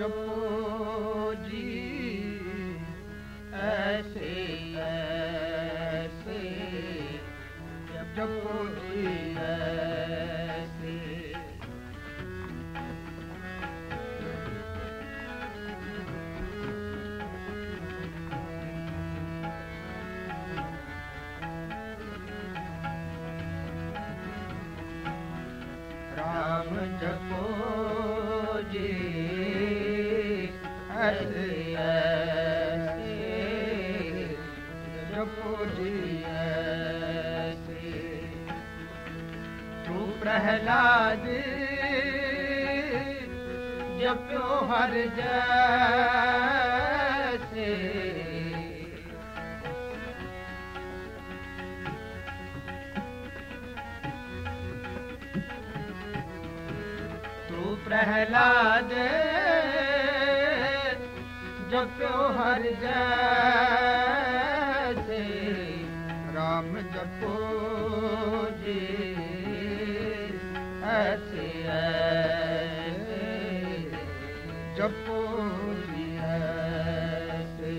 जपो जी ऐसे ऐसे जपो जी ऐसे। राम जपो जी ऐसे ऐसे जपो जी ऐसे। तू प्रहलाद जप्यो हर जैसे। प्रहलाद जप्यो हर जैसे। राम जपो जी ऐसे ऐसे जपो जी ऐसे।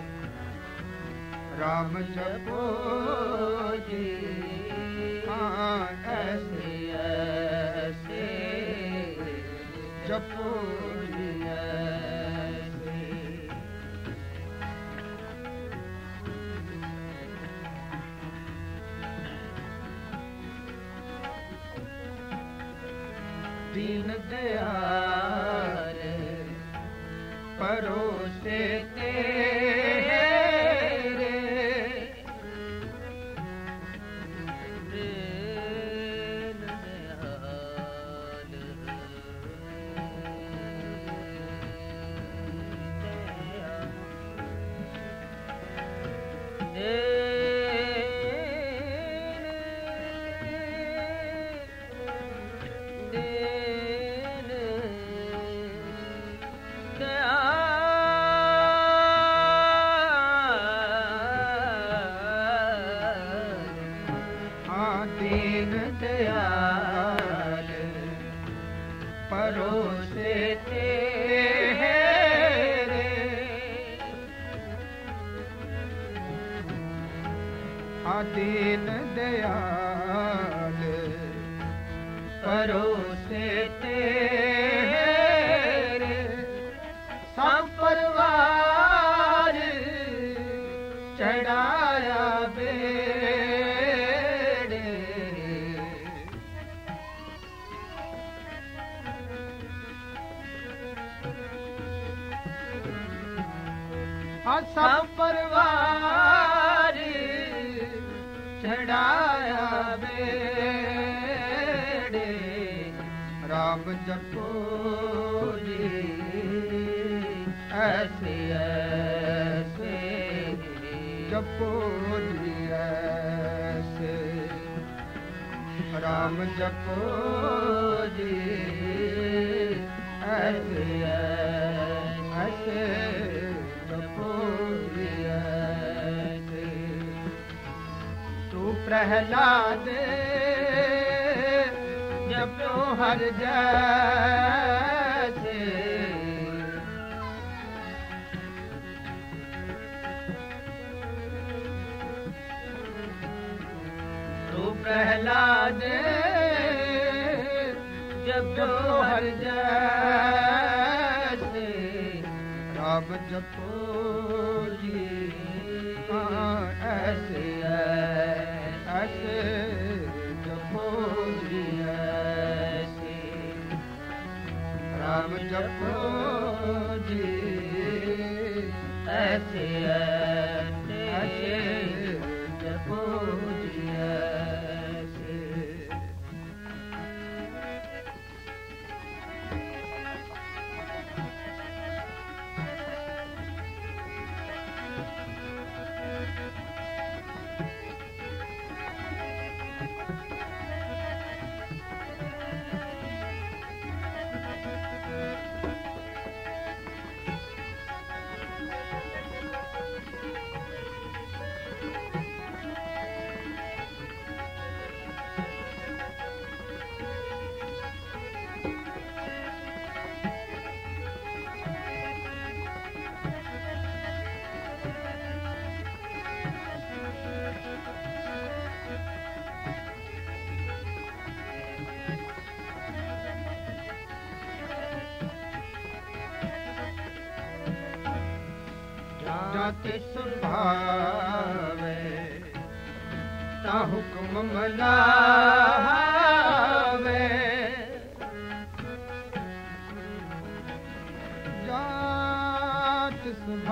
राम जपो जी हाँ ऐसे ऐसे जपो जी ऐसे। दीन दयाल परोसे तेरे। दीन दयाल परोसे तेरे। दीन दयाल परोसे तेरे। संपरवार चढ़ाया बेड़े। संपरवार चढ़ाया बेड़े। राम जपो जी ऐसे ऐसे जपो जी ऐसे। राम जपो जी ऐसे ऐसे जपो जी ऐसे। तू प्रहलाद जप्यो हर जैसे। तू प्रहलाद जप्यो हर जैसे। राम जपो जी ऐसे ऐसे जपो जी ऐसे। राम जपो जी ऐसे ऐसे जपो जी ऐसे। तिस भावे ता हुक्म मनावे जात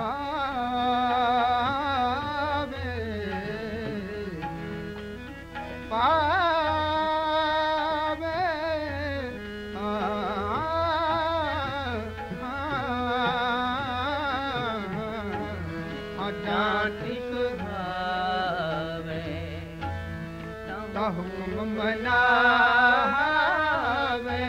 सुभावे पावे जात सुभावे ता हुक्म मनावे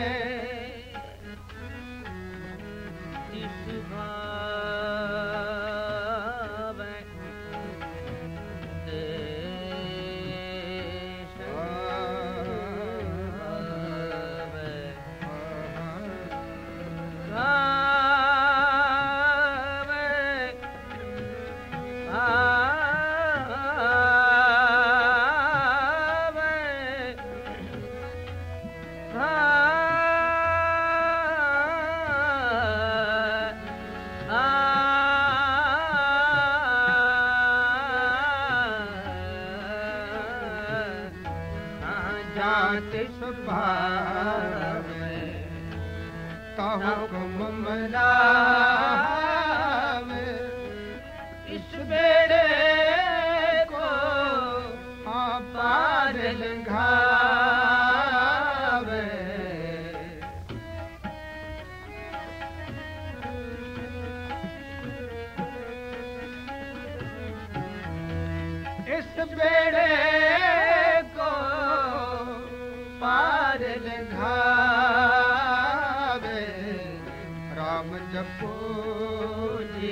तिस भावे ता हुक्म मनावे इस बेड़े को पार लंघावे इस बेड़े को पार लंघावे राम जपो जी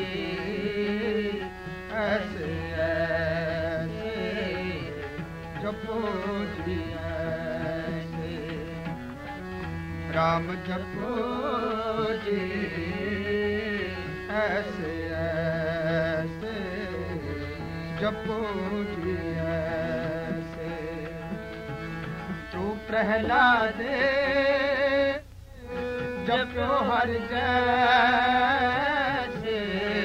ऐसे ऐसे जपो जी ऐसे राम जपो जी ऐसे ऐसे जपो जी ऐसे तू प्रहलाद जपो हर जैसे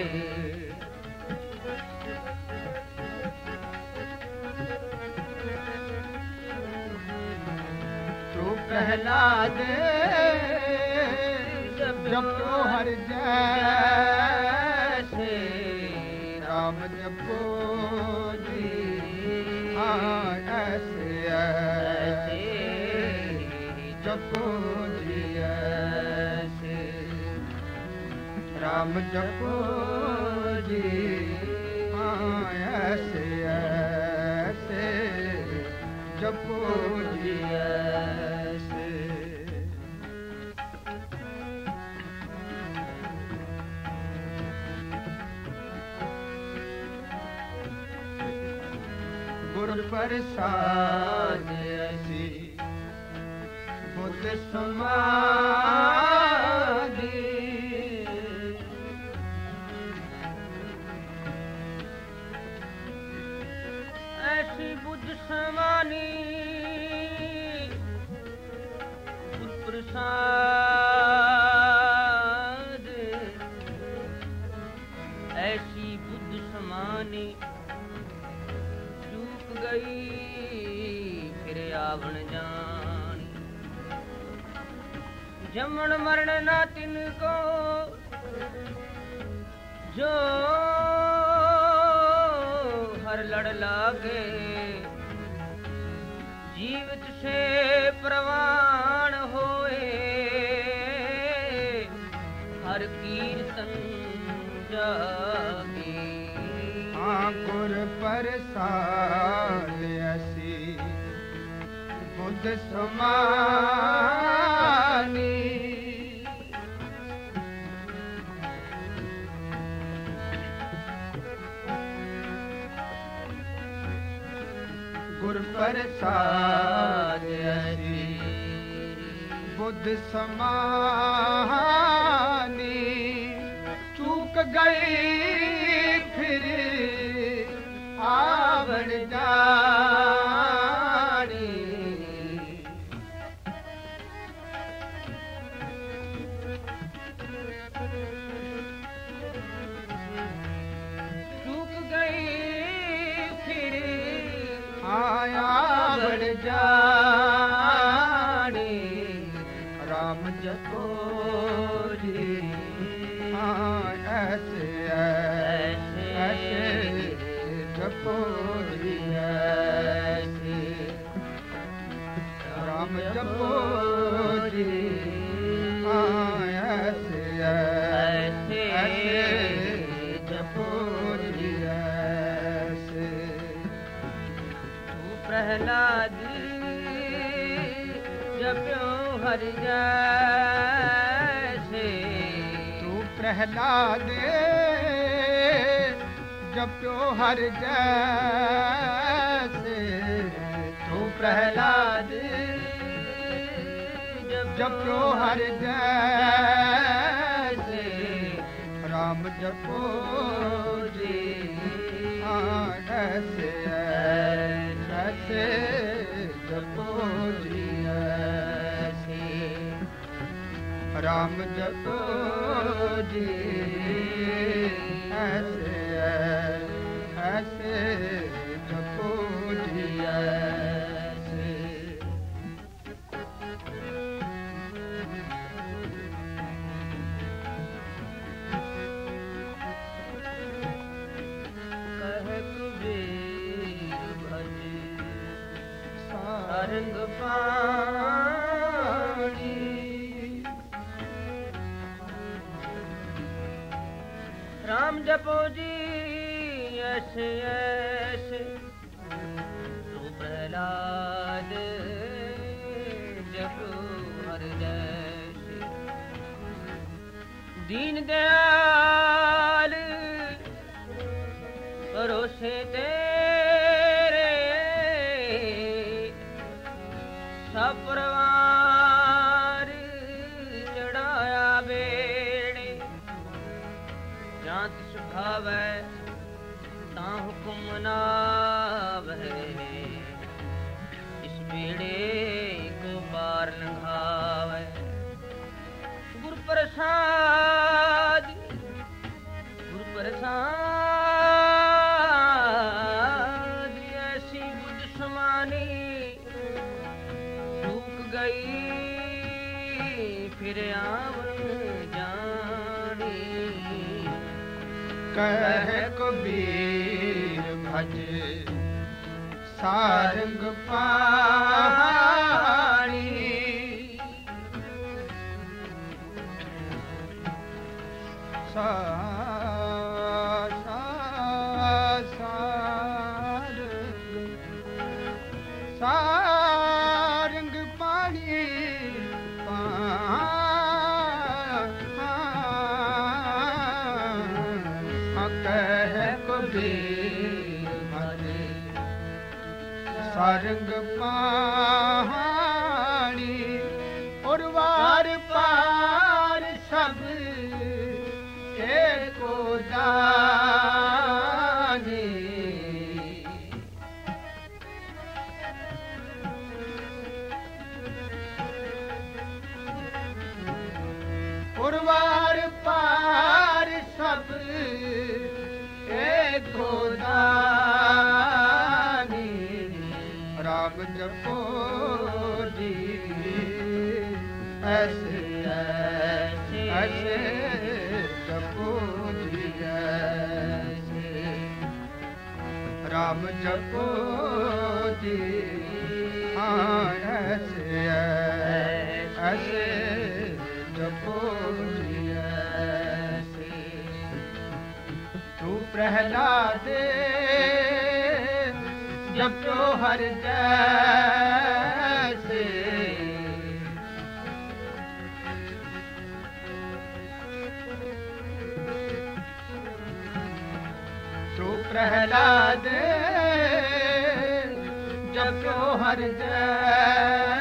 तू प्रहलाद जपो हर जैसे राम जपो जी ऐसे ऐसे जपो जी ऐसे राम जपो जी ऐसे ऐसे जपो जी ऐसे गुर प्रसाद ऐसी बुद्ध समाधि ऐसी बुद्ध समाधि गुर प्रसाद ऐसी बुद्ध समाधि गई फिर आवण जानी जमण मरण ना तिनको जो हर लड़ लागे जीवित से प्रवाण होए हर कीर्तन जागे गुर प्रसाद ऐसी बुद्ध समानी गुर प्रसाद ऐसी बुद्ध समानी चूक गई फिर आवण जानी जाने राम जपो जी हाँ ऐसे जपो जी ऐसे राम जपो जी हाँ ऐसे जपो जी ऐसे तू प्रहलाद जप्यो हर जैसे तू प्रहलाद जप्यो हर जैसे तू प्रहलाद जप्यो हर जैसे राम जपो जी हाँ ऐसे जपो जी ऐसे राम जपो जी ऐसे जपो जी ऐसे कह कबीर भज सारंग पानी राम जपो जी ऐसे तू प्रहलाद जपो हर जैसे दीन दयाल भरोसे तेरे सब परिवार चढ़ाया बेड़े जात सुभावै ता हुकुम ना बहे इस बेड़े को पार लंघावे गुरु प्रसाद ऐसी बुद्ध समानी चूक गई फिर आवन जानी कह कबीर भज सारंग पानी सारंग पानी कह कबीर भज सारंग पानी और वार पार सब एको जाने और वार पार सब एको जाने राम जपो जी ऐसे जपो जी ऐसे राम जपो जी हाँ ऐसे जपो जी ऐसे तू प्रहलाद जपो हर जैसे तू प्रहलाद जपो हर जैसे